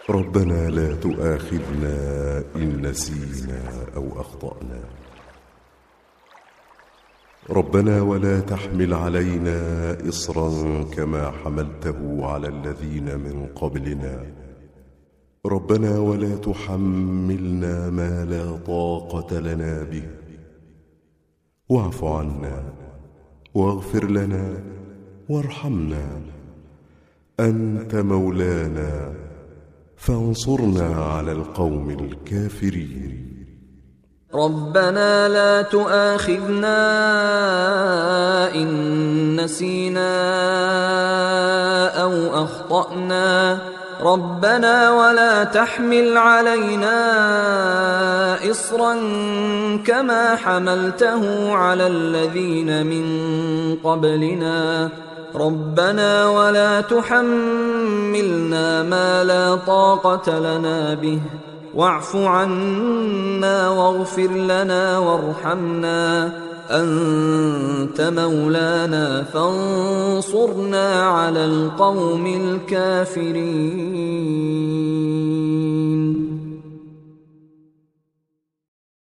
ربنا لا تؤاخذنا إن نسينا أو أخطأنا. ربنا ولا تحمل علينا إصرا كما حملته على الذين من قبلنا. ربنا ولا تحملنا ما لا طاقة لنا به، واعف عنا واغفر لنا وارحمنا، أنت مولانا فانصرنا على القوم الكافرين. ربنا لا تؤاخذنا إن نسينا أو أخطأنا. ربنا ولا تحمل علينا إصرا كما حملته على الذين من قبلنا. ربنا ولا تحملنا ما لا طاقة لنا به، واعف عنا واغفر لنا وارحمنا، أنت مولانا فانصرنا على القوم الكافرين.